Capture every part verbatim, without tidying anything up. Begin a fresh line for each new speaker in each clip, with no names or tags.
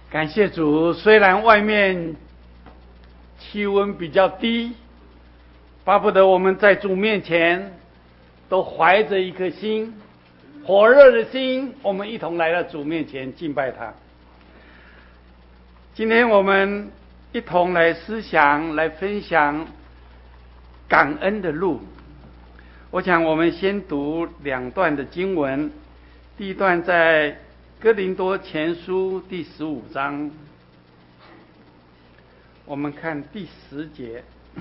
感谢主，虽然外面气温比较低，巴不得我们在主面前都怀着一颗心，火热的心，我们一同来到主面前敬拜他。今天我们一同来思想，来分享感恩的路。我想我们先读两段的经文，第一段在哥林多前书第十五章，我们看第十节。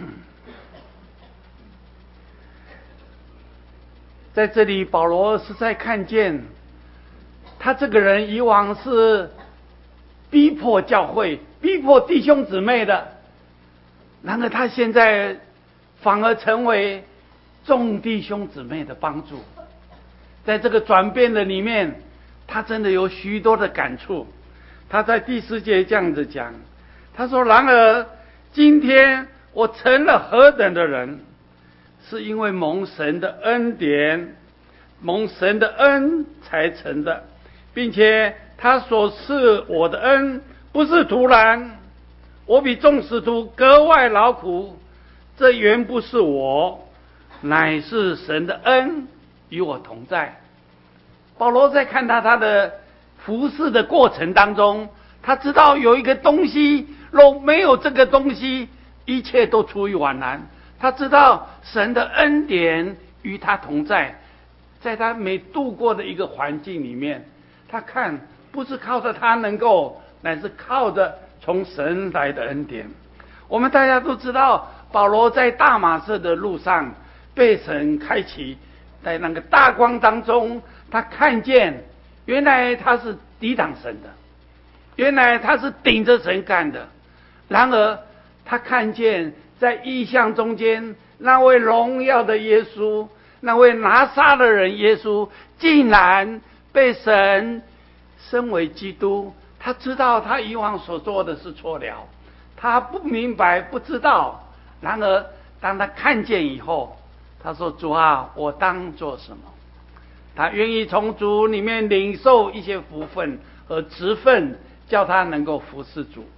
在这里保罗实在看见他这个人以往是逼迫教会、逼迫弟兄姊妹的，然而他现在反而成为众弟兄姊妹的帮助。在这个转变的里面，他真的有许多的感触。他在第十节这样子讲，他说：然而今天我成了何等的人，是因为蒙神的恩典，蒙神的恩才成的，并且他所赐我的恩不是突然，我比众使徒格外劳苦，这原不是我，乃是神的恩与我同在。保罗在看到他的服事的过程当中，他知道有一个东西，若没有这个东西，一切都出于枉然。他知道神的恩典与他同在，在他每度过的一个环境里面，他看不是靠着他能够，乃是靠着从神来的恩典。我们大家都知道，保罗在大马色的路上被神开启，在那个大光当中，他看见原来他是抵挡神的，原来他是顶着神干的。然而他看见在异象中间，那位荣耀的耶稣，那位拿撒勒人耶稣，竟然被神升为基督。他知道他以往所做的是错了，他不明白不知道。然而当他看见以后，他说：主啊，我当做什么？他愿意从主里面领受一些福分和职分，叫他能够服侍主。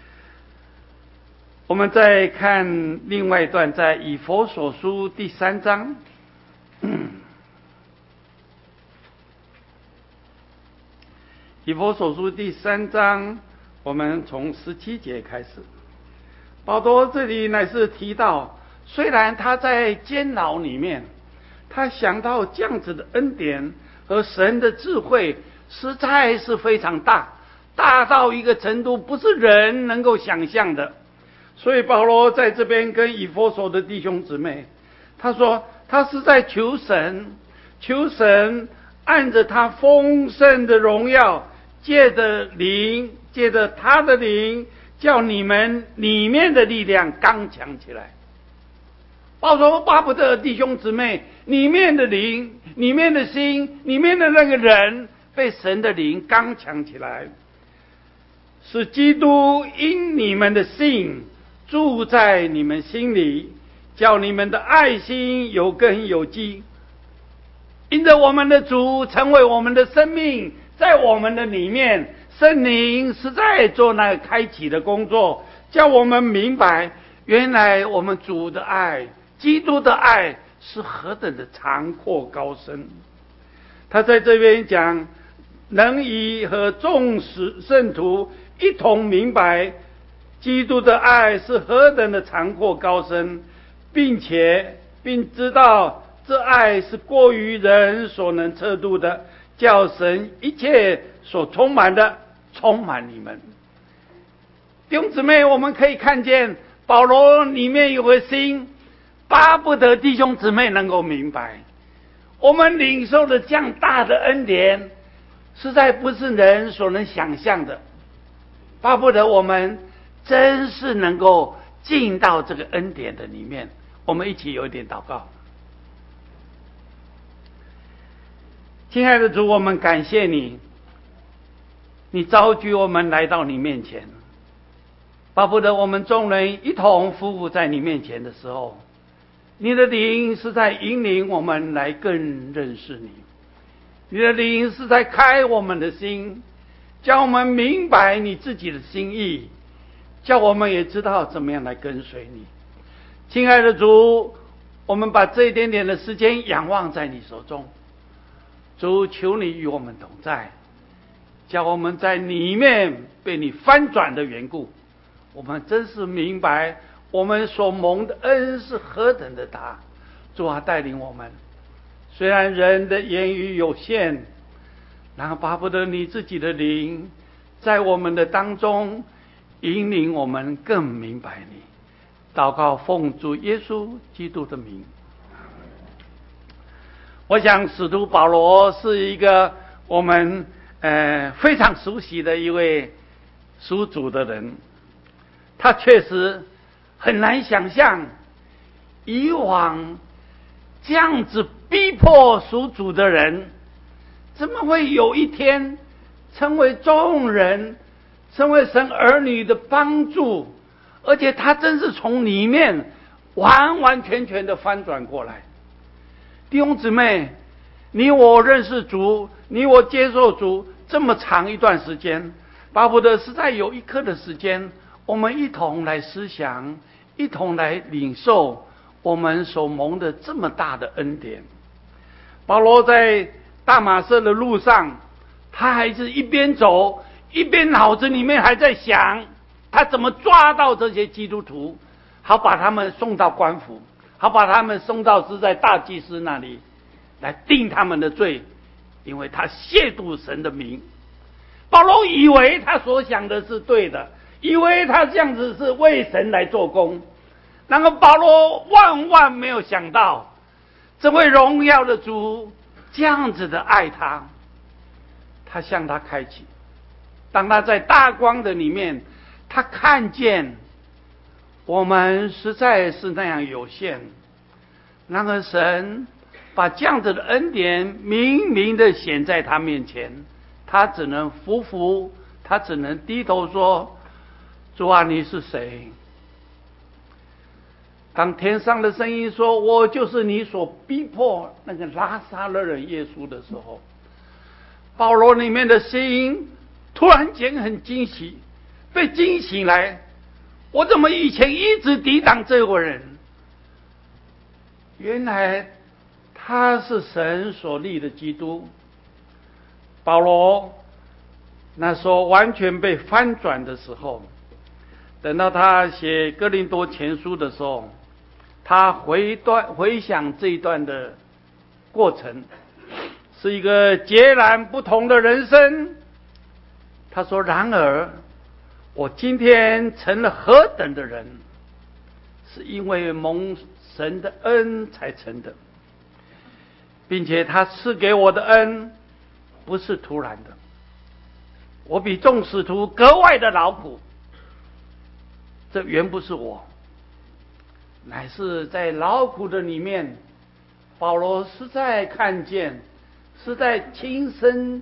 我们再看另外一段，在以弗所书第三章，以弗所书第三章，我们从十七节开始。保罗这里乃是提到，虽然他在监牢里面，他想到这样子的恩典和神的智慧实在是非常大，大到一个程度不是人能够想象的。所以保罗在这边跟以弗所的弟兄姊妹，他说他是在求神，求神按着他丰盛的荣耀，借着灵，借着他的灵，叫你们里面的力量刚强起来。保罗巴不得弟兄姊妹里面的灵，里面的心，里面的那个人被神的灵刚强起来，使基督因你们的信住在你们心里，叫你们的爱心有根有基，因着我们的主成为我们的生命，在我们的里面，圣灵是在做那个开启的工作，叫我们明白原来我们主的爱，基督的爱是何等的长阔高深。他在这边讲，能以和众圣徒一同明白基督的爱是何等的长阔高深，并且并知道这爱是过于人所能测度的，叫神一切所充满的充满你们。弟兄姊妹，我们可以看见保罗里面有个心，巴不得弟兄姊妹能够明白，我们领受的这样大的恩典实在不是人所能想象的，巴不得我们真是能够进到这个恩典的里面。我们一起有一点祷告。亲爱的主，我们感谢你，你召集我们来到你面前，巴不得我们众人一同匍匐在你面前的时候，你的灵是在引领我们来更认识你，你的灵是在开我们的心， 叫我们明白你自己的心意，叫我们也知道怎么样来跟随你。亲爱的主，我们把这一点点的时间仰望在你手中。主，求你与我们同在，叫我们在里面被你翻转的缘故，我们真是明白我们所蒙的恩是何等的大。主啊，带领我们，虽然人的言语有限，然后巴不得你自己的灵在我们的当中引领我们更明白你。祷告奉主耶稣基督的名。我想使徒保罗是一个我们呃非常熟悉的一位属主的人，他确实很难想象以往这样子逼迫属主的人，怎么会有一天成为众人成为神儿女的帮助，而且他真是从里面完完全全的翻转过来。弟兄姊妹，你我认识主，你我接受主这么长一段时间，巴不得实在有一刻的时间，我们一同来思想，一同来领受我们所蒙的这么大的恩典。保罗在大马色的路上，他还是一边走一边脑子里面还在想，他怎么抓到这些基督徒，好把他们送到官府，好把他们送到是在大祭司那里来定他们的罪，因为他亵渎神的名。保罗以为他所想的是对的，以为他这样子是为神来做工，然后保罗万万没有想到，这位荣耀的主这样子的爱他，他向他开启。当他在大光的里面，他看见我们实在是那样有限，然而神把这样子的恩典明明的显在他面前，他只能服服，他只能低头说，主啊，你是谁？当天上的声音说，我就是你所逼迫那个拉撒勒人耶稣的时候，保罗里面的心突然间很惊喜，被惊醒来，我怎么以前一直抵挡这个人？原来他是神所立的基督。保罗那时候完全被翻转的时候，等到他写哥林多前书的时候，他回段回想这一段的过程，是一个截然不同的人生。他说，然而我今天成了何等的人，是因为蒙神的恩才成的，并且他赐给我的恩不是突然的，我比众使徒格外的劳苦，这原不是我，乃是在劳苦的里面，保罗实在看见，是在亲身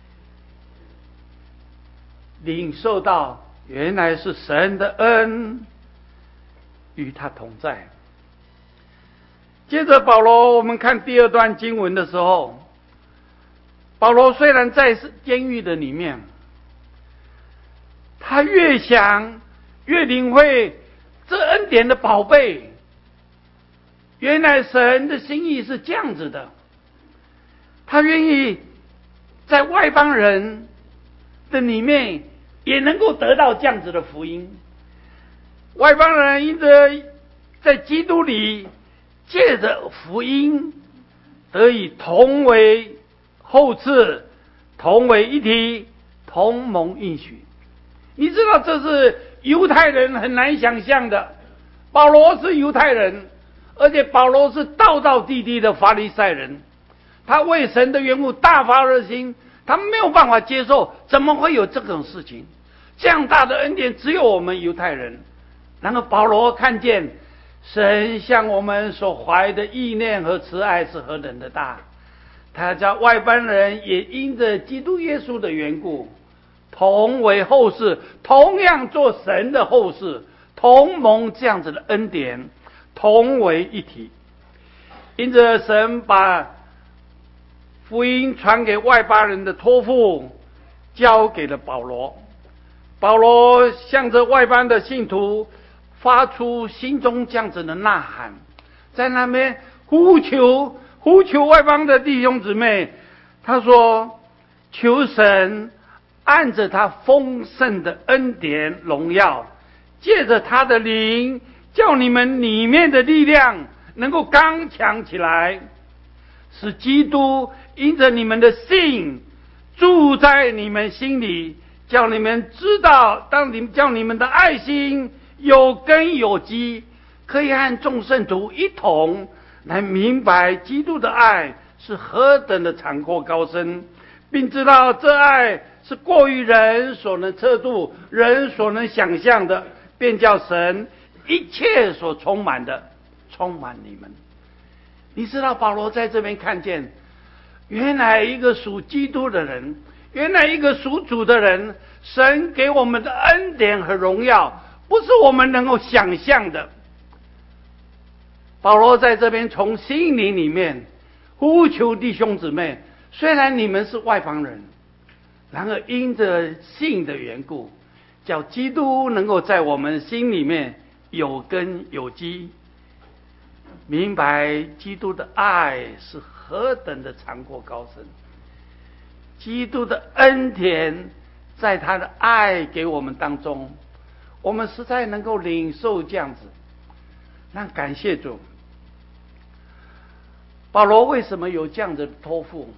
领受到，原来是神的恩与他同在。接着保罗，我们看第二段经文的时候，保罗虽然在监狱的里面，他越想越领会这恩典的宝贝，原来神的心意是这样子的，他愿意在外邦人的里面也能够得到这样子的福音。外邦人因着在基督里借着福音得以同为后嗣，同为一体，同蒙应许。你知道这是犹太人很难想象的。保罗是犹太人，而且保罗是道道地地的法利赛人，他为神的缘故大发热心，他没有办法接受，怎么会有这种事情？这样大的恩典只有我们犹太人。然后保罗看见神向我们所怀的意念和慈爱是何等的大，他叫外邦人也因着基督耶稣的缘故，同为后嗣，同样做神的后嗣，同蒙这样子的恩典，同为一体。因着神把福音传给外邦人的托付， 交给了保罗。保罗向着外邦的信徒发出心中这样子的呐喊，在那边呼求呼求外邦的弟兄姊妹，他说：求神按着他丰盛的恩典荣耀，借着他的灵，叫你们里面的力量能够刚强起来，使基督因着你们的信住在你们心里，叫你们知道，当你们叫你们的爱心有根有基，可以和众圣徒一同来明白基督的爱是何等的长阔高深，并知道这爱是过于人所能测度、人所能想象的，便叫神一切所充满的充满你们。你知道保罗在这边看见，原来一个属基督的人，原来一个属主的人，神给我们的恩典和荣耀不是我们能够想象的。保罗在这边从心灵里面呼求弟兄姊妹，虽然你们是外邦人，然而因着信的缘故，叫基督能够在我们心里面有根有基，明白基督的爱是何等的长阔高深，基督的恩典在他的爱给我们当中，我们实在能够领受这样子。那感谢主。保罗为什么有这样的托付？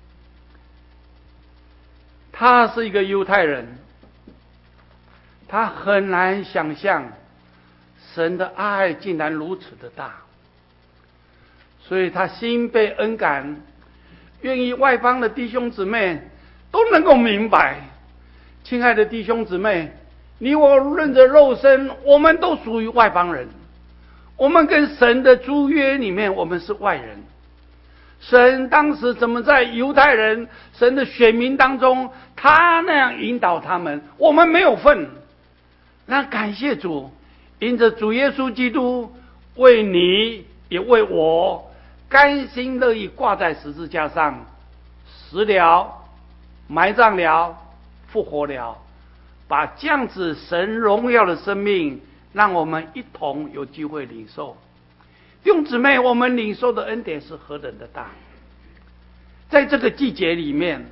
他是一个犹太人，他很难想象神的爱竟然如此的大，所以他心被恩感，愿意外邦的弟兄姊妹都能够明白。亲爱的弟兄姊妹，你我论着肉身，我们都属于外邦人，我们跟神的租约里面，我们是外人。神当时怎么在犹太人神的选民当中，他那样引导他们，我们没有份。那感谢主，因着主耶稣基督为你也为我甘心乐意挂在十字架上，死了，埋葬了，复活了，把这样子神荣耀的生命让我们一同有机会领受。弟兄姊妹，我们领受的恩典是何等的大。在这个季节里面，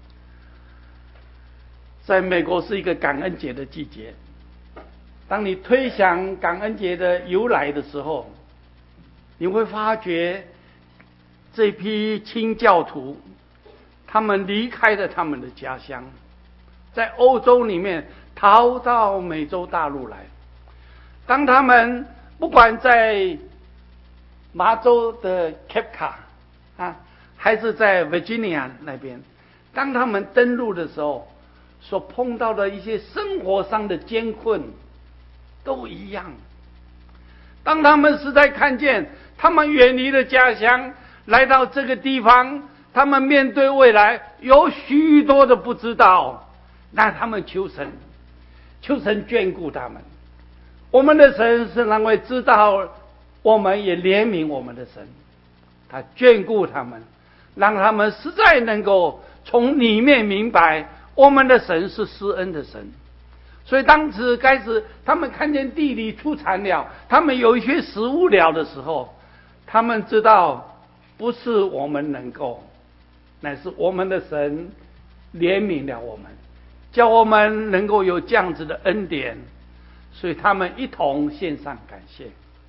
在美国是一个感恩节的季节，当你推想感恩节的由来的时候，你会发觉这批清教徒他们离开了他们的家乡，在欧洲里面逃到美洲大陆来。当他们不管在麻州的 Cape Cod 啊，还是在 Virginia 那边，当他们登陆的时候，所碰到的一些生活上的艰困都一样。当他们实在看见他们远离了家乡，来到这个地方，他们面对未来有许多的不知道，那他们求神，求神眷顾他们。我们的神是那位知道我们也怜悯我们的神，他眷顾他们，让他们实在能够从里面明白我们的神是施恩的神。所以当时开始他们看见地里出产了，他们有一些食物了的时候，他们知道不是我们能够，乃是我们的神怜悯了我们，叫我们能够有这样子的恩典。所以他们一同献上感谢。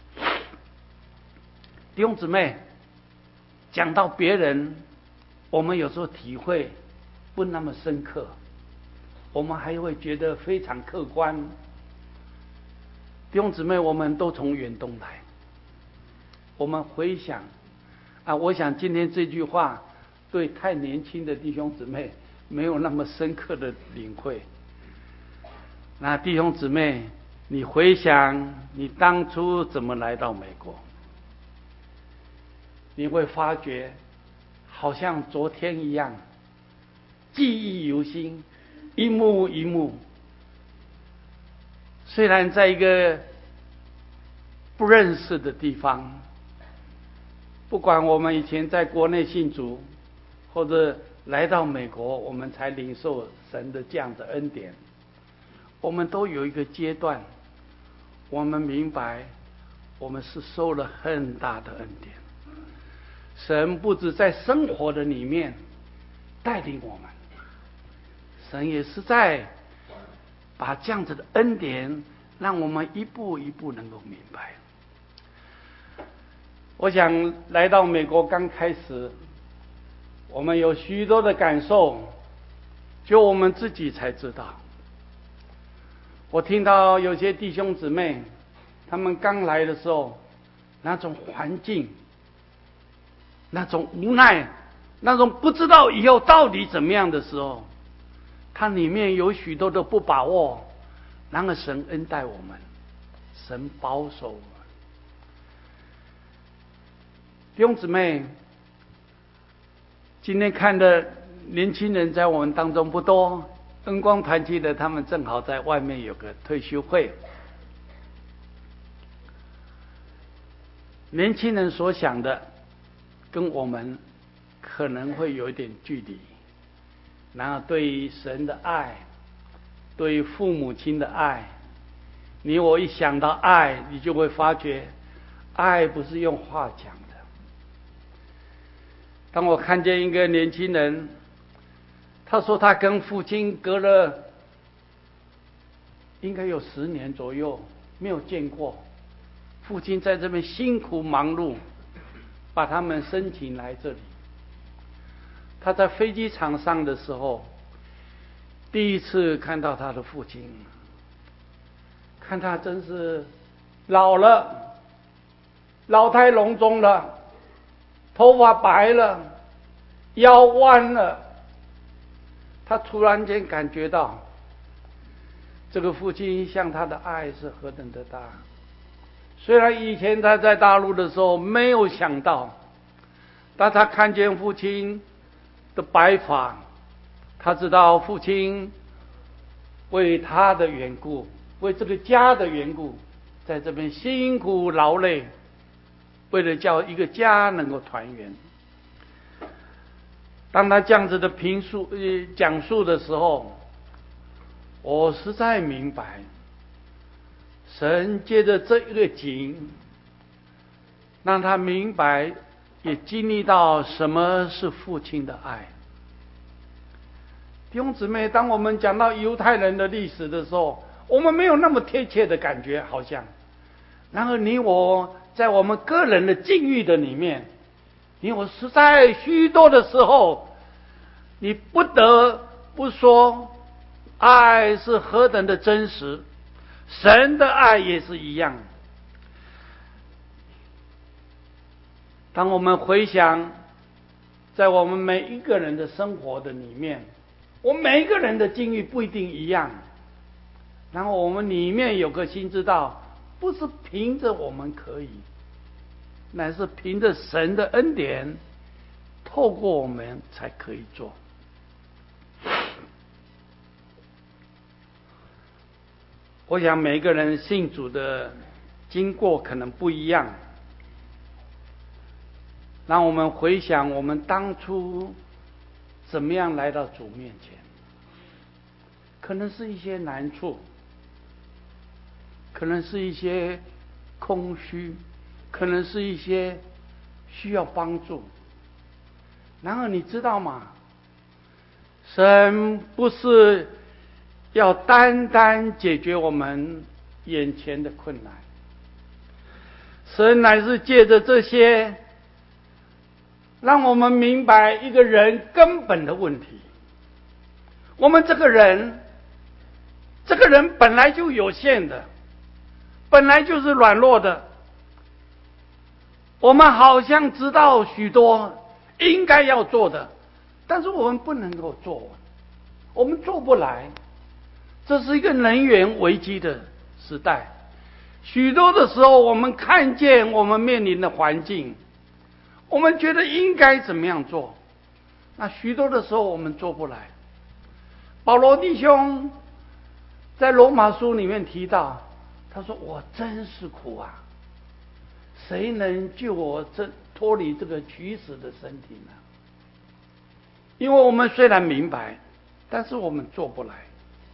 弟兄姊妹，讲到别人，我们有时候体会不那么深刻，我们还会觉得非常客观。弟兄姊妹，我们都从远东来，我们回想啊，我想今天这句话对太年轻的弟兄姊妹没有那么深刻的领会。那弟兄姊妹，你回想你当初怎么来到美国，你会发觉好像昨天一样，记忆犹新，一幕一幕。虽然在一个不认识的地方，不管我们以前在国内信主，或者来到美国，我们才领受神的这样的恩典。我们都有一个阶段，我们明白我们是受了很大的恩典。神不止在生活的里面带领我们，神也是在把这样子的恩典让我们一步一步能够明白。我想来到美国刚开始，我们有许多的感受，就我们自己才知道。我听到有些弟兄姊妹，他们刚来的时候，那种环境，那种无奈，那种不知道以后到底怎么样的时候，它里面有许多的不把握，然而神恩待我们，神保守我们。弟兄姊妹，今天看的年轻人在我们当中不多，恩光团契的他们正好在外面有个退休会。年轻人所想的跟我们可能会有一点距离，然后对于神的爱，对于父母亲的爱，你我一想到爱，你就会发觉爱不是用话讲的。当我看见一个年轻人，他说他跟父亲隔了应该有十年左右没有见过，父亲在这边辛苦忙碌，把他们申请来这里。他在飞机场上的时候，第一次看到他的父亲，看他真是老了，老态龙钟了，头发白了，腰弯了。他突然间感觉到，这个父亲向他的爱是何等的大。虽然以前他在大陆的时候没有想到，当他看见父亲的白发，他知道父亲为他的缘故，为这个家的缘故，在这边辛苦劳累，为了叫一个家能够团圆。当他这样子的评述、呃、讲述的时候，我实在明白，神借着这一个景，让他明白，也经历到什么是父亲的爱。弟兄姊妹，当我们讲到犹太人的历史的时候，我们没有那么贴切的感觉，好像。然而你我在我们个人的境遇的里面，你我实在许多的时候，你不得不说，爱是何等的真实，神的爱也是一样。当我们回想在我们每一个人的生活的里面，我们每一个人的境遇不一定一样，然后我们里面有个心知道，不是凭着我们可以，乃是凭着神的恩典，透过我们才可以做。我想每个人信主的经过可能不一样，让我们回想我们当初怎么样来到主面前，可能是一些难处，可能是一些空虚，可能是一些需要帮助。然后你知道吗？神不是要单单解决我们眼前的困难，神乃是借着这些，让我们明白一个人根本的问题。我们这个人，这个人本来就有限的，本来就是软弱的。我们好像知道许多应该要做的，但是我们不能够做，我们做不来。这是一个能源危机的时代，许多的时候我们看见我们面临的环境，我们觉得应该怎么样做，那许多的时候我们做不来。保罗弟兄在罗马书里面提到，他说我真是苦啊，谁能救我这脱离这个取死的身体呢？ 因为我们虽然明白，但是我们做不来。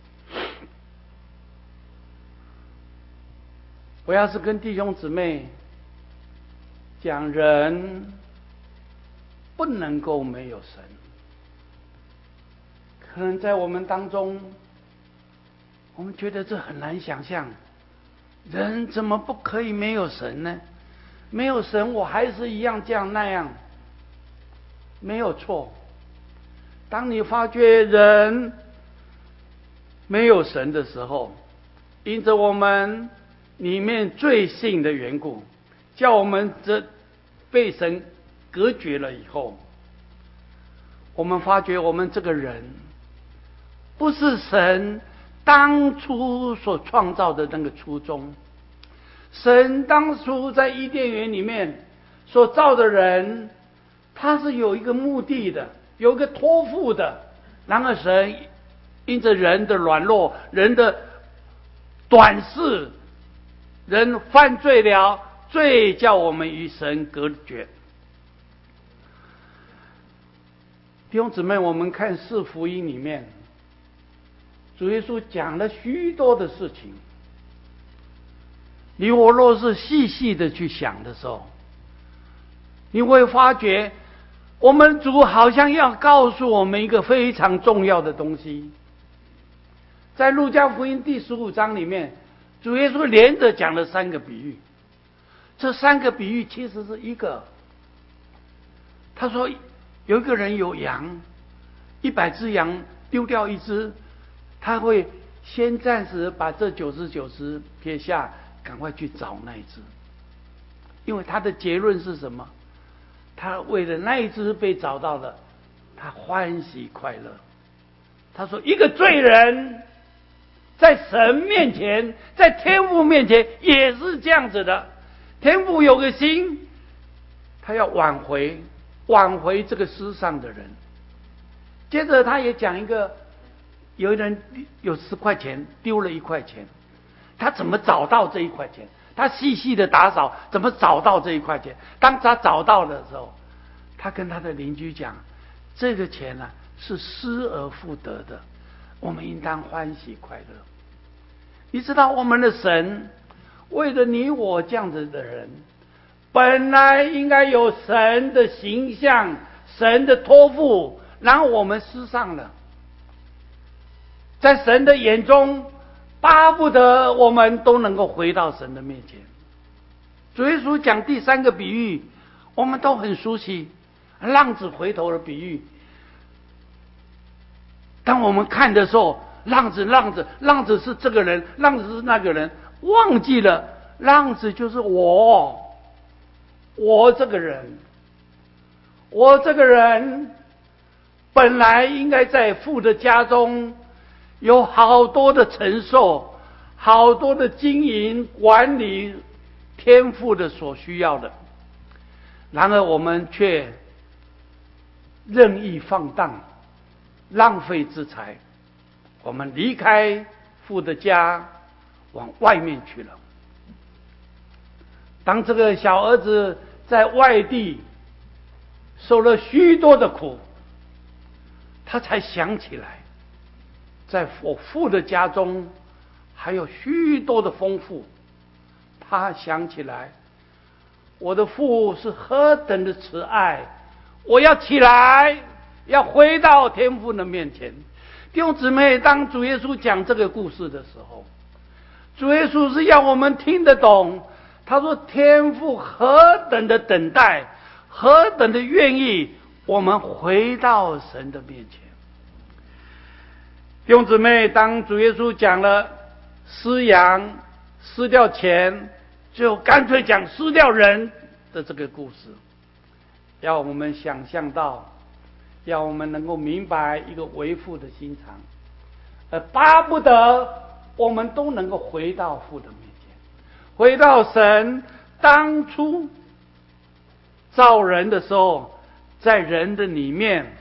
我要是跟弟兄姊妹讲，人不能够没有神，可能在我们当中，我们觉得这很难想象，人怎么不可以没有神呢？没有神，我还是一样这样那样，没有错。当你发觉人没有神的时候，因着我们里面罪性的缘故，叫我们这被神隔绝了以后，我们发觉我们这个人不是神当初所创造的那个初衷。神当初在伊甸园里面所造的人，他是有一个目的的，有一个托付的。然而神因着人的软弱，人的短视，人犯罪了，罪叫我们与神隔绝。弟兄姊妹，我们看四福音里面，主耶稣讲了许多的事情。你我若是细细的去想的时候，你会发觉我们主好像要告诉我们一个非常重要的东西。在路加福音第十五章里面，主耶稣连着讲了三个比喻。这三个比喻其实是一个。他说有一个人有羊，一百只羊丢掉一只，他会先暂时把这九十九只撇下，赶快去找那一只。因为他的结论是什么？他为了那一只被找到了，他欢喜快乐。他说一个罪人在神面前，在天父面前也是这样子的。天父有个心，他要挽回挽回这个世上的人。接着他也讲一个，有人有十块钱丢了一块钱，他怎么找到这一块钱？他细细的打扫，怎么找到这一块钱？当他找到的时候，他跟他的邻居讲，这个钱呢、啊、是失而复得的，我们应当欢喜快乐。你知道我们的神为了你我这样子的人，本来应该有神的形象，神的托付，然后我们失丧了。在神的眼中，巴不得我们都能够回到神的面前。主耶稣讲第三个比喻，我们都很熟悉，浪子回头的比喻。当我们看的时候，浪子浪子浪子是这个人，浪子是那个人，忘记了浪子就是我，我这个人，我这个人本来应该在父的家中有好多的承受，好多的经营管理天父的所需要的，然而我们却任意放荡，浪费资财，我们离开父的家，往外面去了。当这个小儿子在外地受了许多的苦，他才想起来，在我父的家中还有许多的丰富。他想起来，我的父是何等的慈爱，我要起来，要回到天父的面前。弟兄姊妹，当主耶稣讲这个故事的时候，主耶稣是要我们听得懂。他说天父何等的等待，何等的愿意我们回到神的面前。弟兄姊妹，当主耶稣讲了失羊失掉钱，就干脆讲失掉人的这个故事，要我们想象到，要我们能够明白一个为父的心肠，而巴不得我们都能够回到父的面前，回到神当初造人的时候，在人的里面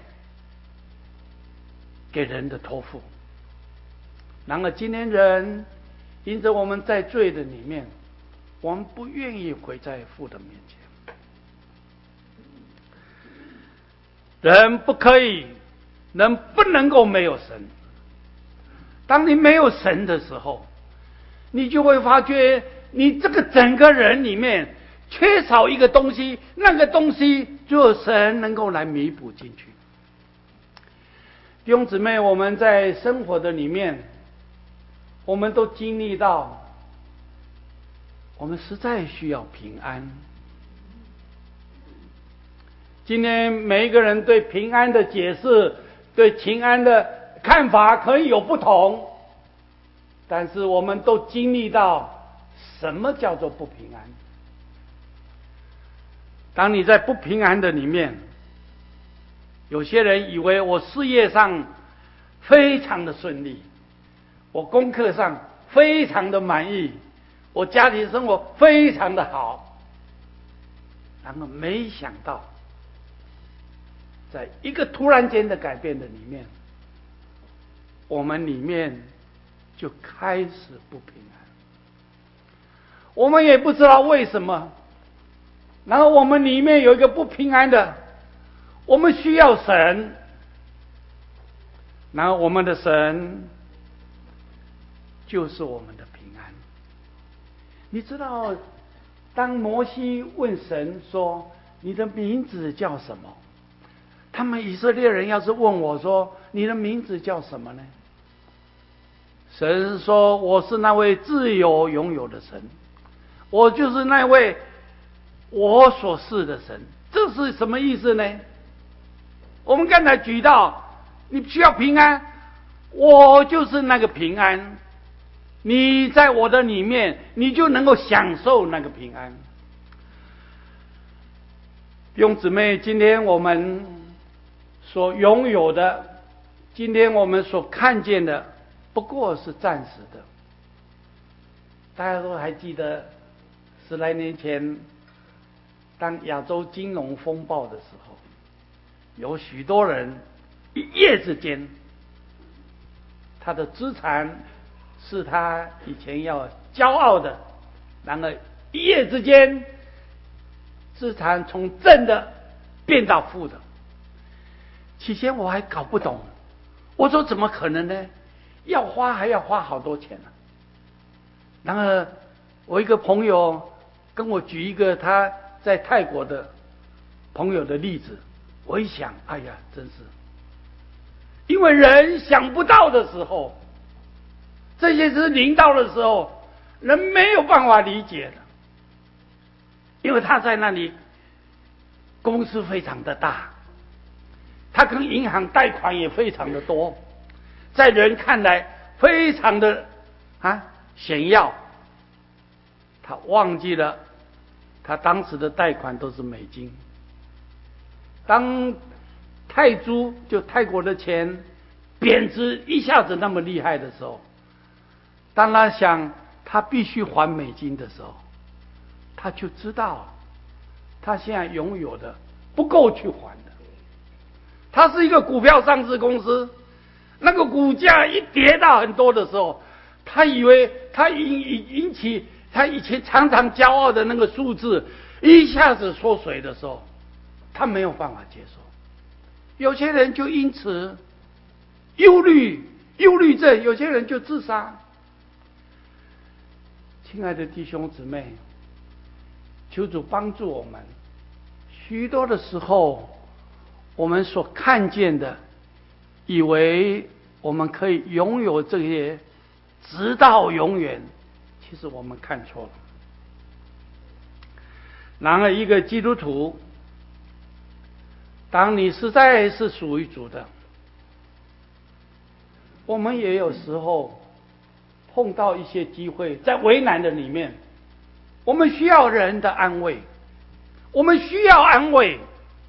给人的托付。然而今天人因着我们在罪的里面，我们不愿意回在父的面前。人不可以人不能够没有神。当你没有神的时候，你就会发觉你这个整个人里面缺少一个东西，那个东西只有神能够来弥补进去。弟兄姊妹，我们在生活的里面，我们都经历到，我们实在需要平安。今天每一个人对平安的解释，对平安的看法可以有不同，但是我们都经历到什么叫做不平安。当你在不平安的里面，有些人以为我事业上非常的顺利，我功课上非常的满意，我家庭生活非常的好，然后没想到在一个突然间的改变的里面，我们里面就开始不平安。我们也不知道为什么，然后我们里面有一个不平安的，我们需要神，然后我们的神就是我们的平安。你知道，当摩西问神说：“你的名字叫什么？”他们以色列人要是问我说：“你的名字叫什么呢？”神说：“我是那位自由拥有的神，我就是那位我所是的神。”这是什么意思呢？我们刚才举到，你需要平安，我就是那个平安，你在我的里面，你就能够享受那个平安。弟兄姊妹，今天我们所拥有的，今天我们所看见的，不过是暂时的。大家都还记得十来年前，当亚洲金融风暴的时候，有许多人一夜之间，他的资产是他以前要骄傲的，然而一夜之间，资产从正的变到负的。起先我还搞不懂，我说怎么可能呢？要花还要花好多钱呢、啊。然后我一个朋友跟我举一个他在泰国的朋友的例子，我一想，哎呀，真是，因为人想不到的时候，这些事临到的时候，人没有办法理解的，因为他在那里公司非常的大，他跟银行贷款也非常的多，在人看来非常的啊显要，他忘记了他当时的贷款都是美金。当泰铢就泰国的钱贬值一下子那么厉害的时候，当他想他必须还美金的时候，他就知道他现在拥有的不够去还的。他是一个股票上市公司，那个股价一跌到很多的时候，他以为他引引引起他以前常常骄傲的那个数字一下子缩水的时候，他没有办法接受。有些人就因此忧虑忧虑症，有些人就自杀。亲爱的弟兄姊妹，求主帮助我们。许多的时候，我们所看见的，以为我们可以拥有这些直到永远，其实我们看错了。然而一个基督徒，当你实在是属于主的，我们也有时候碰到一些机会，在为难的里面，我们需要人的安慰，我们需要安慰，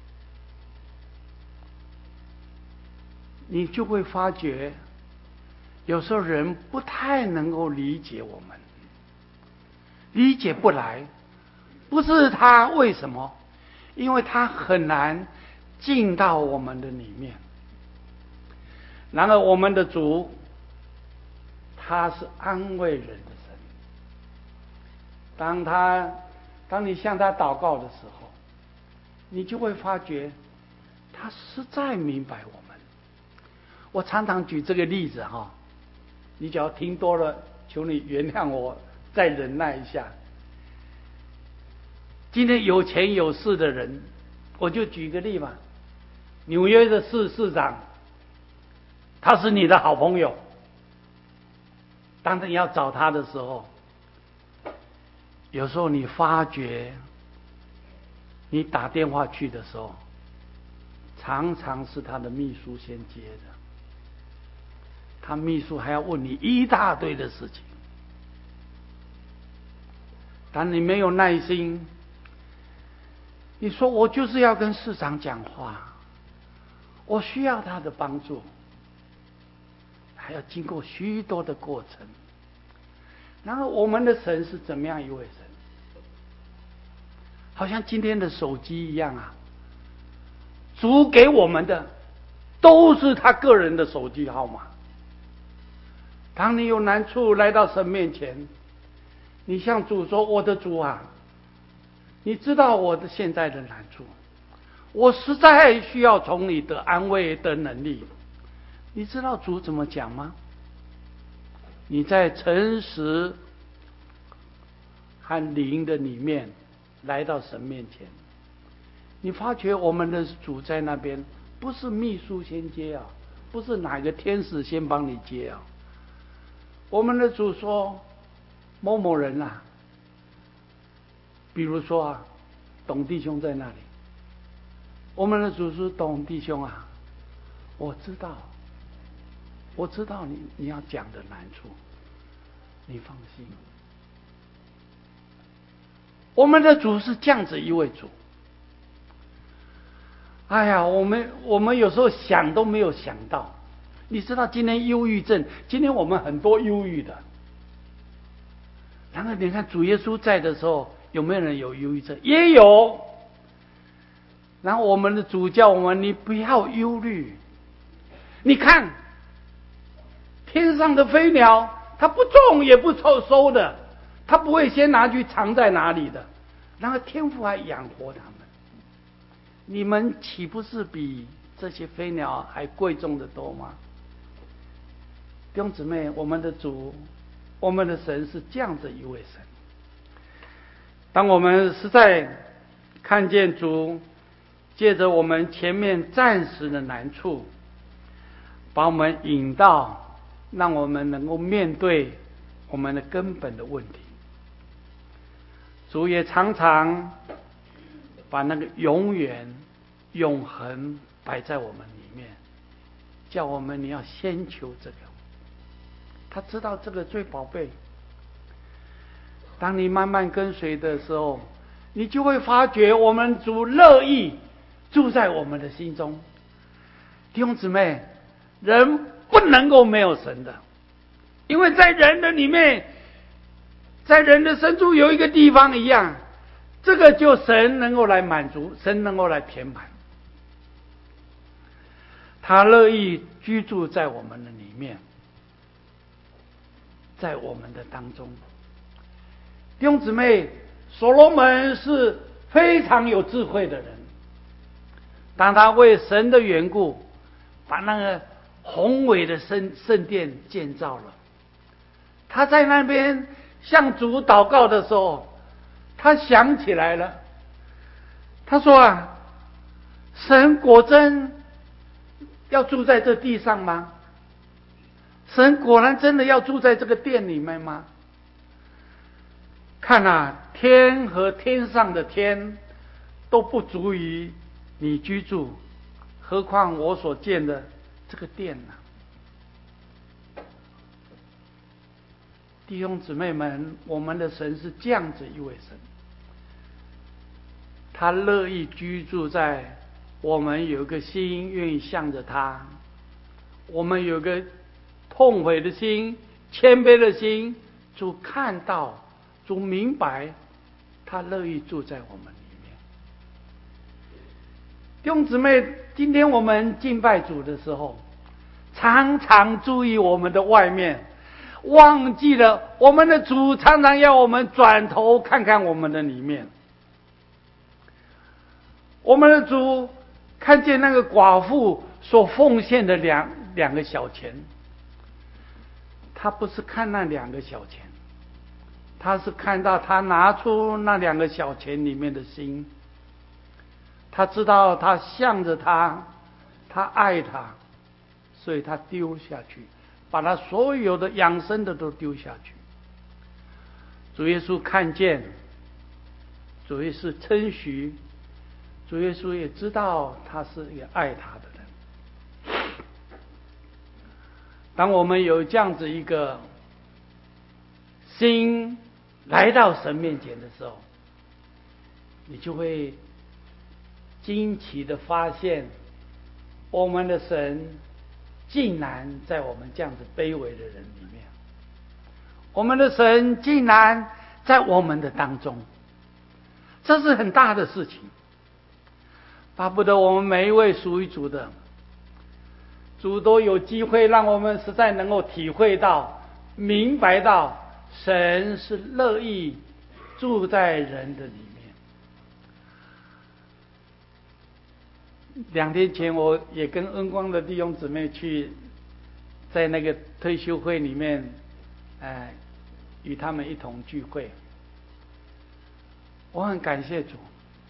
你就会发觉，有时候人不太能够理解我们，理解不来，不是他为什么，因为他很难进到我们的里面。然而我们的主，他是安慰人的神。当他当你向他祷告的时候，你就会发觉他实在明白我们， 我常常举这个例子哈，你只要听多了，求你原谅我，再忍耐一下。今天有钱有势的人，我就举个例嘛，纽约的市市长，他是你的好朋友，当你要找他的时候，有时候你发觉，你打电话去的时候，常常是他的秘书先接的，他秘书还要问你一大堆的事情，但你没有耐心，你说我就是要跟市长讲话，我需要他的帮助，还要经过许多的过程。然后我们的神是怎么样一位神？好像今天的手机一样啊，主给我们的都是他个人的手机号码。当你有难处来到神面前，你向主说：我的主啊，你知道我的现在的难处，我实在需要从你的安慰的能力。你知道主怎么讲吗？你在诚实和灵的里面来到神面前，你发觉我们的主在那边，不是秘书先接啊，不是哪个天使先帮你接啊。我们的主说：某某人啊，比如说啊，董弟兄在那里。我们的主说：董弟兄啊，我知道，我知道你你要讲的难处，你放心。我们的主是这样子一位主。哎呀，我们我们有时候想都没有想到，你知道今天忧郁症，今天我们很多忧郁的。然后你看主耶稣在的时候，有没有人有忧郁症？也有。然后我们的主叫我们，你不要忧虑。你看天上的飞鸟，它不种也不收收的，它不会先拿去藏在哪里的，然后天父还养活它们。你们岂不是比这些飞鸟还贵重的多吗？弟兄姊妹，我们的主，我们的神是这样子一位神。当我们实在看见主借着我们前面暂时的难处，把我们引到让我们能够面对我们的根本的问题，主也常常把那个永远永恒摆在我们里面，叫我们你要先求这个，他知道这个最宝贝。当你慢慢跟随的时候，你就会发觉我们主乐意住在我们的心中。弟兄姊妹，人不能够没有神的，因为在人的里面，在人的深处有一个地方一样，这个就神能够来满足，神能够来填满。他乐意居住在我们的里面，在我们的当中。弟兄姊妹，所罗门是非常有智慧的人。当他为神的缘故，把那个宏伟的圣圣殿建造了，他在那边向主祷告的时候，他想起来了，他说啊，神果真要住在这地上吗？神果然真的要住在这个殿里面吗？看啊，天和天上的天都不足以你居住，何况我所建的这个殿呢？弟兄姊妹们，我们的神是这样子一位神，他乐意居住在我们有个心愿意向着他，我们有个痛悔的心、谦卑的心，主看到，主明白，他乐意住在我们里面。弟兄姊妹，今天我们敬拜主的时候，常常注意我们的外面，忘记了我们的主常常要我们转头看看我们的里面。我们的主看见那个寡妇所奉献的粮两个小钱，他不是看那两个小钱，他是看到他拿出那两个小钱里面的心，他知道他向着他，他爱他，所以他丢下去，把他所有的养生的都丢下去。主耶稣看见，主耶稣称许，主耶稣也知道他是一个爱他的人。当我们有这样子一个心来到神面前的时候，你就会惊奇的发现，我们的神竟然在我们这样子卑微的人里面，我们的神竟然在我们的当中，这是很大的事情。巴不得我们每一位属于主的，主都有机会让我们实在能够体会到、明白到，神是乐意住在人的里面。两天前，我也跟恩光的弟兄姊妹去，在那个退休会里面，哎，与他们一同聚会。我很感谢主，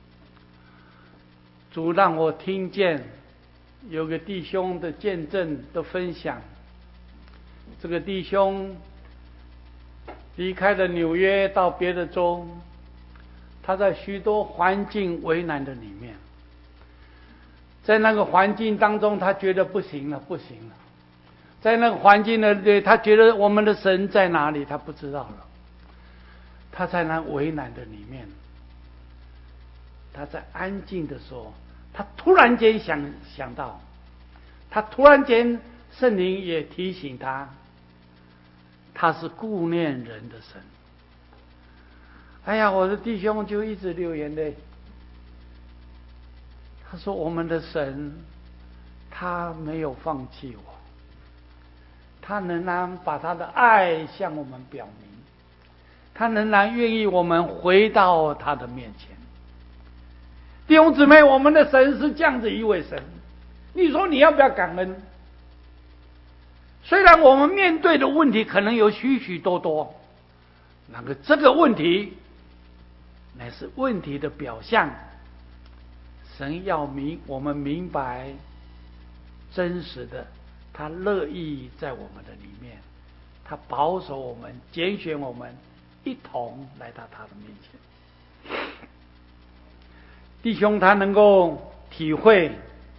主让我听见有个弟兄的见证的分享。这个弟兄离开了纽约到别的州，他在许多环境为难的里面，在那个环境当中，他觉得不行了，不行了。在那个环境呢，他觉得我们的神在哪里，他不知道了。他在那为难的里面，他在安静的时候，他突然间想想到，他突然间圣灵也提醒他，他是顾念人的神。哎呀，我的弟兄就一直流眼泪。他说：“我们的神，他没有放弃我，他仍然把他的爱向我们表明，他仍然愿意我们回到他的面前。”弟兄姊妹，我们的神是这样子一位神，你说你要不要感恩？虽然我们面对的问题可能有许许多多，那个这个问题乃是问题的表象。神要明我们明白真实的，他乐意在我们的里面，他保守我们，拣选我们，一同来到他的面前。弟兄他能够体会，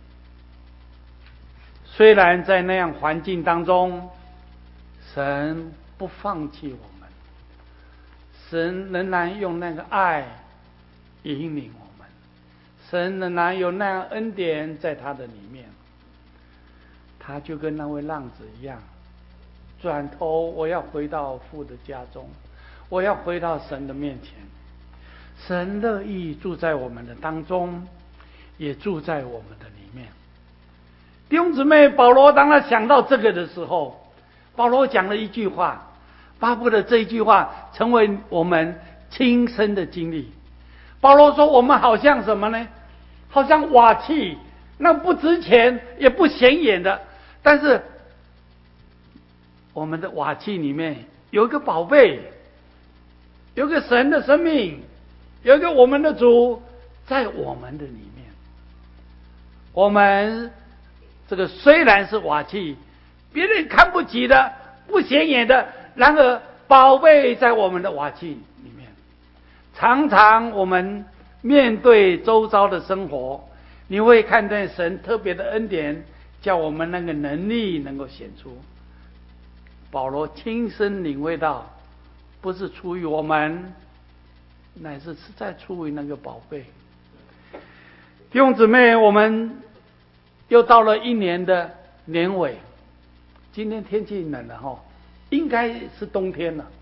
虽然在那样环境当中，神不放弃我们，神仍然用那个爱引领我们，神仍然有那样恩典在他的里面。他就跟那位浪子一样，转头我要回到父的家中，我要回到神的面前。神乐意住在我们的当中，也住在我们的里面。弟兄姊妹，保罗当他想到这个的时候，保罗讲了一句话，巴不得这一句话成为我们亲身的经历。保罗说，我们好像什么呢？好像瓦器，那不值钱也不显眼的，但是我们的瓦器里面有一个宝贝，有一个神的生命，有一个我们的主在我们的里面。我们这个虽然是瓦器，别人看不起的，不显眼的，然而宝贝在我们的瓦器里面。常常我们面对周遭的生活，你会看见神特别的恩典，叫我们那个能力能够显出。保罗亲身领会到，不是出于我们，乃是实在出于那个宝贝。弟兄姊妹，我们又到了一年的年尾，今天天气冷了哈，应该是冬天了。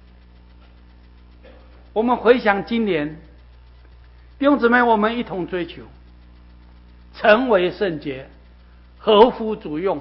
我们回想今年，弟兄姊妹，我们一同追求成为圣洁，合乎主用。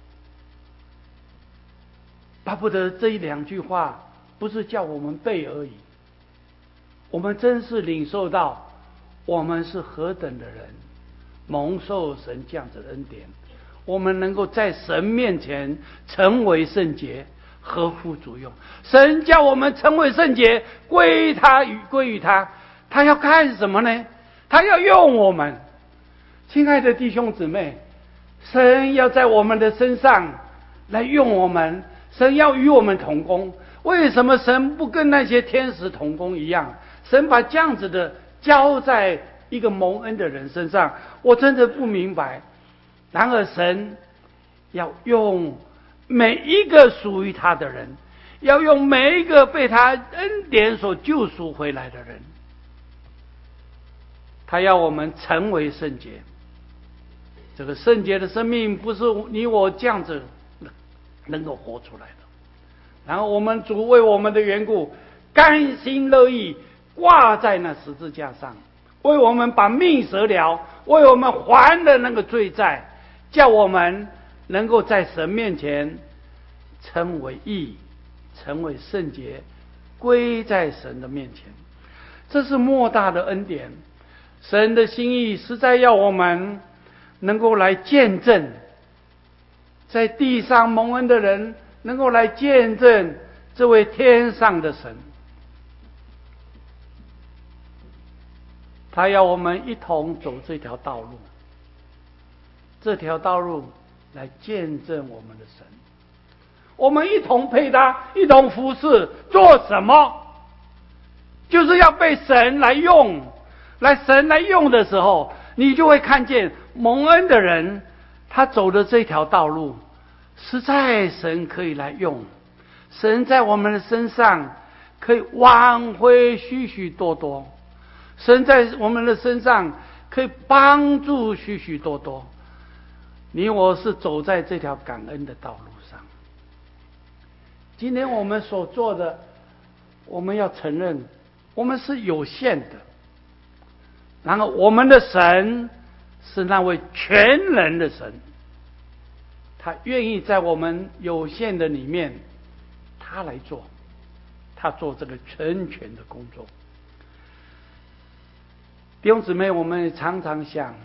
巴不得这一两句话不是叫我们背而已，我们真是领受到我们是何等的人，蒙受神这样子的恩典， 我们能够在神面前成为圣洁，合乎主用。神叫我们成为圣洁，归他与归于他。他要干什么呢？他要用我们。亲爱的弟兄姊妹，神要在我们的身上来用我们，神要与我们同工。为什么神不跟那些天使同工一样？神把这样子的交在一个蒙恩的人身上，我真的不明白。然而神要用每一个属于他的人，要用每一个被他恩典所救赎回来的人，他要我们成为圣洁。这个圣洁的生命不是你我这样子能够活出来的。然后我们主为我们的缘故甘心乐意挂在那十字架上，为我们把命舍了，为我们还了那个罪债，叫我们能够在神面前称为义，成为圣洁，归在神的面前。这是莫大的恩典。神的心意实在要我们能够来见证，在地上蒙恩的人能够来见证这位天上的神。他要我们一同走这条道路，这条道路来见证我们的神。我们一同配搭，一同服侍，做什么？就是要被神来用。来神来用的时候，你就会看见蒙恩的人他走的这条道路实在神可以来用。神在我们的身上可以挽回许许多多，神在我们的身上可以帮助许许多多。你我是走在这条感恩的道路上。今天我们所做的，我们要承认我们是有限的，然后我们的神是那位全能的神，他愿意在我们有限的里面他来做，他做这个全权的工作。弟兄姊妹，我们常常想，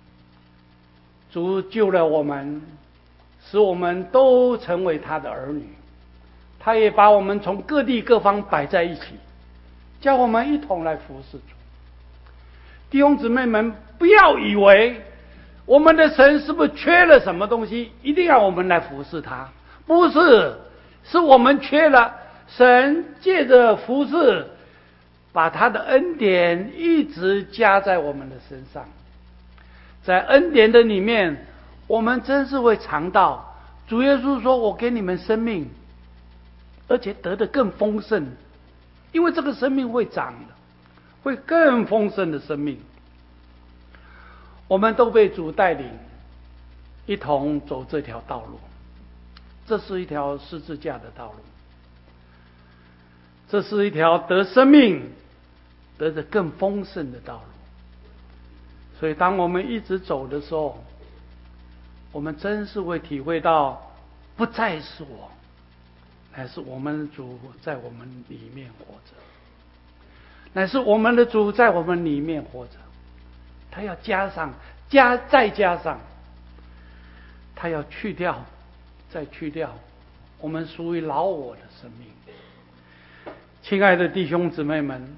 主救了我们，使我们都成为他的儿女，他也把我们从各地各方摆在一起，叫我们一同来服侍主。弟兄姊妹们，不要以为我们的神是不是缺了什么东西，一定要我们来服侍他。不是，是我们缺了，神借着服侍把他的恩典一直加在我们的身上。在恩典的里面，我们真是会尝到主耶稣说，我给你们生命，而且得的更丰盛，因为这个生命会长的，会更丰盛的生命。我们都被主带领一同走这条道路，这是一条十字架的道路，这是一条得生命得着更丰盛的道路。所以当我们一直走的时候，我们真是会体会到，不再是我，乃是我们的主在我们里面活着，乃是我们的主在我们里面活着。他要加上加再加上，他要去掉再去掉我们属于老我的生命。亲爱的弟兄姊妹们，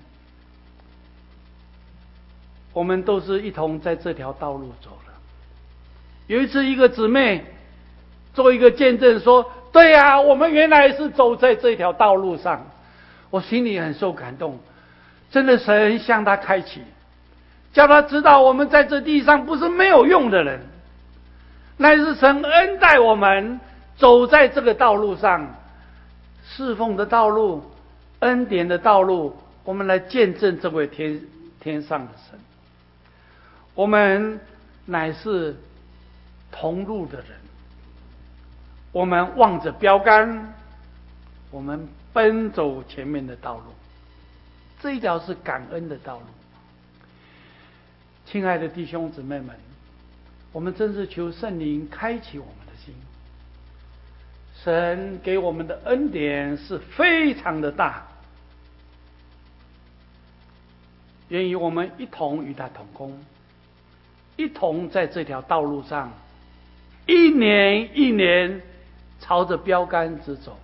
我们都是一同在这条道路走了。有一次一个姊妹做一个见证说，对啊，我们原来是走在这条道路上。我心里很受感动，真的神向他开启，叫他知道我们在这地上不是没有用的人，乃是神恩待我们走在这个道路上，侍奉的道路，恩典的道路，我们来见证这位天天上的神。我们乃是同路的人，我们望着标杆，我们奔走前面的道路，这一条是感恩的道路。亲爱的弟兄姊妹们，我们真是求圣灵开启我们的心。神给我们的恩典是非常的大，愿意我们一同与他同工，一同在这条道路上一年一年朝着标杆直走。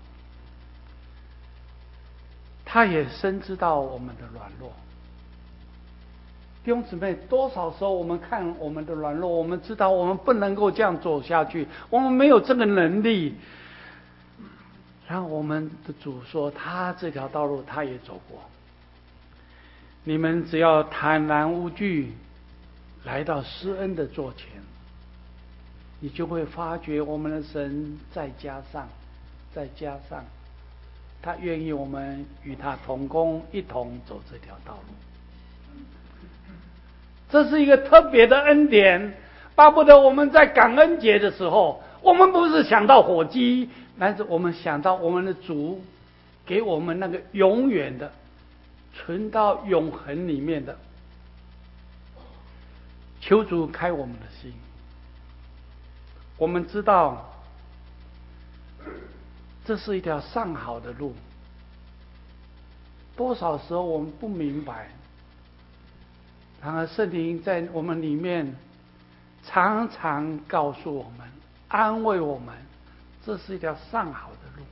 他也深知到我们的软弱。弟兄姊妹，多少时候我们看我们的软弱，我们知道我们不能够这样走下去，我们没有这个能力。然后我们的主说，他这条道路他也走过。你们只要坦然无惧来到施恩的座前，你就会发觉我们的神再加上再加上他愿意我们与他同工，一同走这条道路。这是一个特别的恩典，巴不得我们在感恩节的时候，我们不是想到火鸡，但是我们想到我们的主给我们那个永远的存到永恒里面的。求主开我们的心。我们知道这是一条上好的路，多少时候我们不明白，然而圣灵在我们里面常常告诉我们，安慰我们，这是一条上好的路。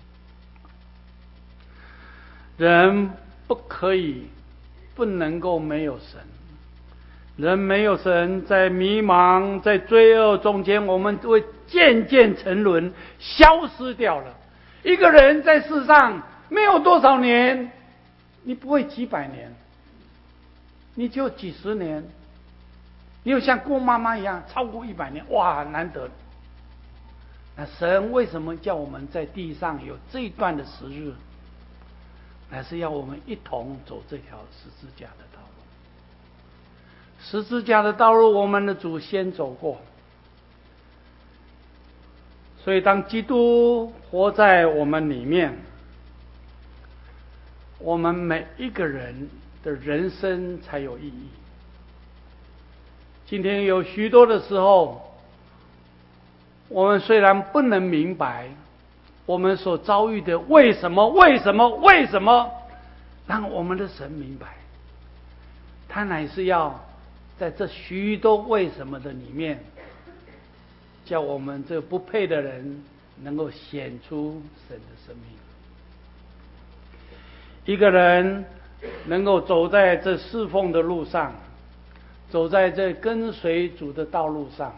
人不可以不能够没有神，人没有神，在迷茫在罪恶中间，我们会渐渐沉沦，消失掉了。一个人在世上没有多少年，你不会几百年，你就几十年，你有像郭妈妈一样超过一百年，哇，难得。那神为什么叫我们在地上有这一段的时日，乃是要我们一同走这条十字架的道路。十字架的道路，我们的主先走过，所以当基督活在我们里面，我们每一个人的人生才有意义。今天有许多的时候，我们虽然不能明白我们所遭遇的为什么为什么为什么，让我们的神明白，他乃是要在这许多为什么的里面，叫我们这不配的人能够显出神的生命。一个人能够走在这侍奉的路上，走在这跟随主的道路上，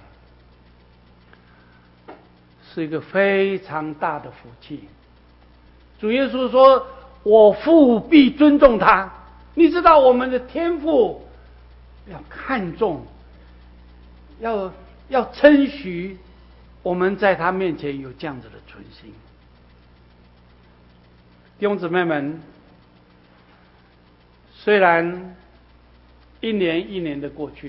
是一个非常大的福气。主耶稣说，我父必尊重他。你知道我们的天父要看重，要要称许我们在他面前有这样子的存心。弟兄姊妹们，虽然一年一年的过去，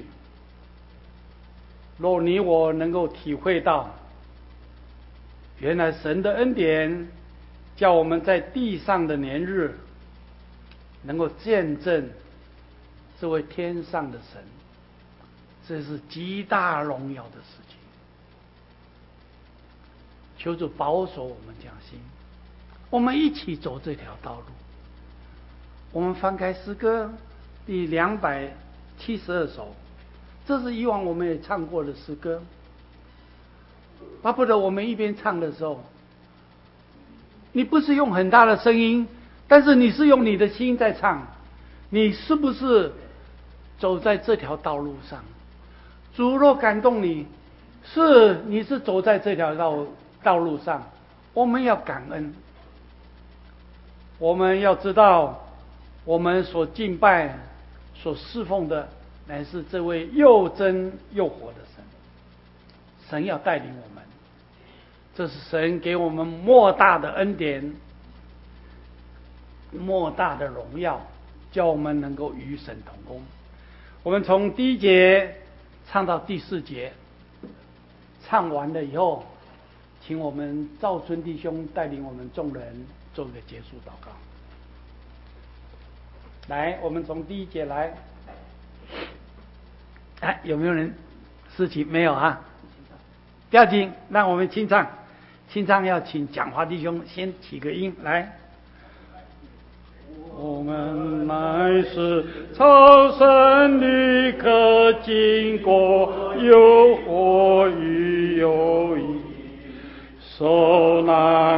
若你我能够体会到，原来神的恩典叫我们在地上的年日能够见证这位天上的神，这是极大荣耀的事情。求主保守我们这样心，我们一起走这条道路。我们翻开诗歌第两百七十二首，这是以往我们也唱过的诗歌。巴不得我们一边唱的时候，你不是用很大的声音，但是你是用你的心在唱。你是不是走在这条道路上？主若感动你，是你是走在这条道道路上，我们要感恩。我们要知道，我们所敬拜、所侍奉的，乃是这位又真又活的神。神要带领我们，这是神给我们莫大的恩典，莫大的荣耀，叫我们能够与神同工。我们从第一节唱到第四节，唱完了以后，请我们赵春弟兄带领我们众人做个结束祷告。来，我们从第一节来。哎，有没有人事情？没有啊？不要紧，让我们清唱。清唱要请讲话弟兄先起个音来。我们乃是超生的可经过，有火与有雨。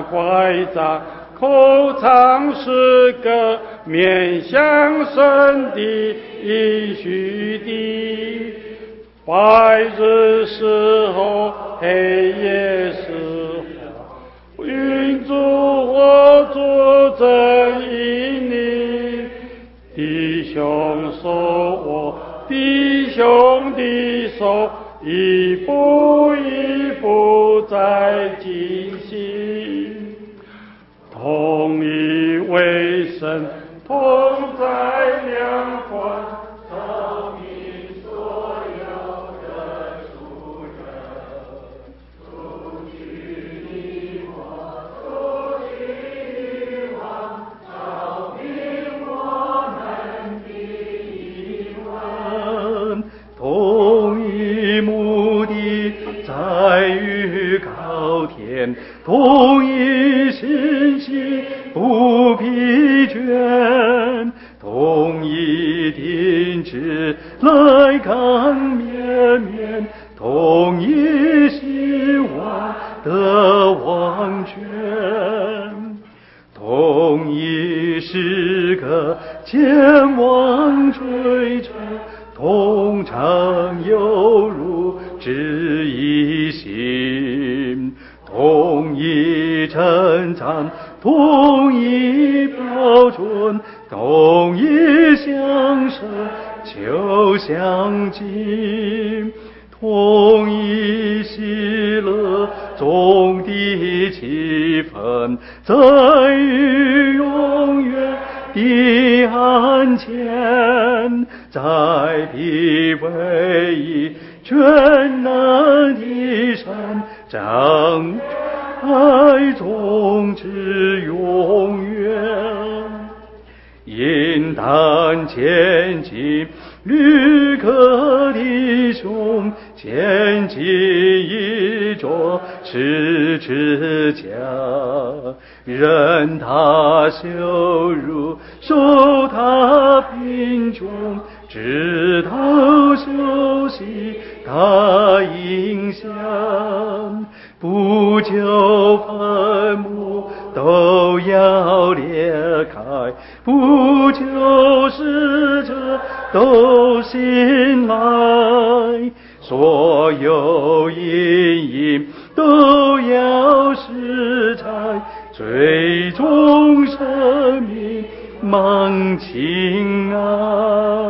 怀着口唱诗歌，面向神的应许地。白日时候，黑夜时候，云柱火柱正引领，弟兄手握弟兄的手，一步一步在进行，同一为神，同在两宽，照明所有的属人，除去你我，除去你我，照明我们的灵魂，
同一目的在于高天，同一信心不疲倦，同一定志来看绵绵，同一希望的完全，同一时刻前往追求，同常犹如知一心，同一称赞，同一标准，同一相识就相近，同一喜乐中的气氛，在于永远的安前，在地唯一全能的神掌爱中至永远，应当前进，旅客弟兄前进一着十字架，任他羞辱，受他贫穷，直到休息他影响，不久坟墓都要裂开，不久使者都醒来，所有阴影都要施拆，最终生命满情爱。